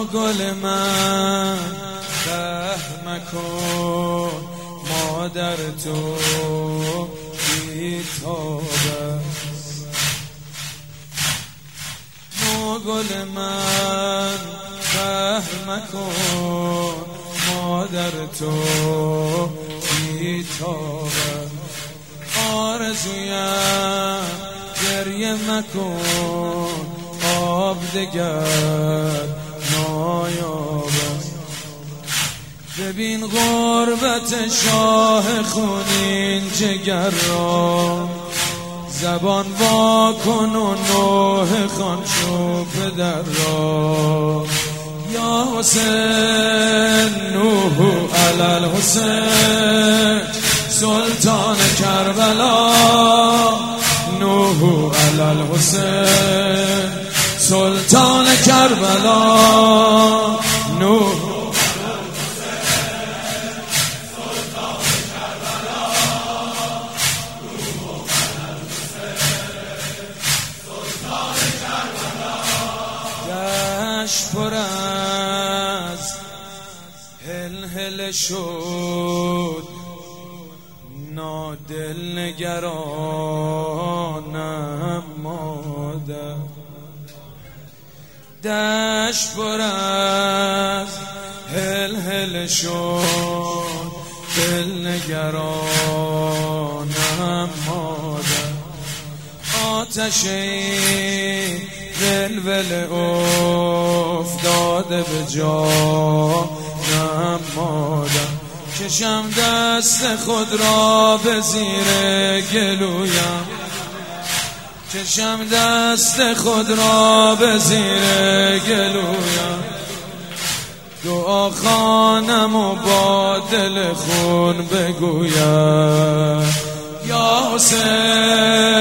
گل من رحم مکن، مادر تو بی‌تابه. گل من رحم مکن، مادر تو بی‌تابه. آرزویم گریه مکن، آب دگر نایابه. ببین غربت شاه خونین جگر را، زبان وا کن و نوح خوان شو پدر را. یا حسین نوح علی الحسین، سلطان کربلا. نوح علی الحسین، سلطان کربلا. نوح پر از هل شد، نادل نگرانم مادر. دشت پر از هل شد، دل نگرانم مادر. آتش ولول افتاده به جانم مادر. کشم دست خود را به زیر گلویم، کشم دست خود را به زیر گلویم. دعا خوانم و با دل خون بگویم یا حسین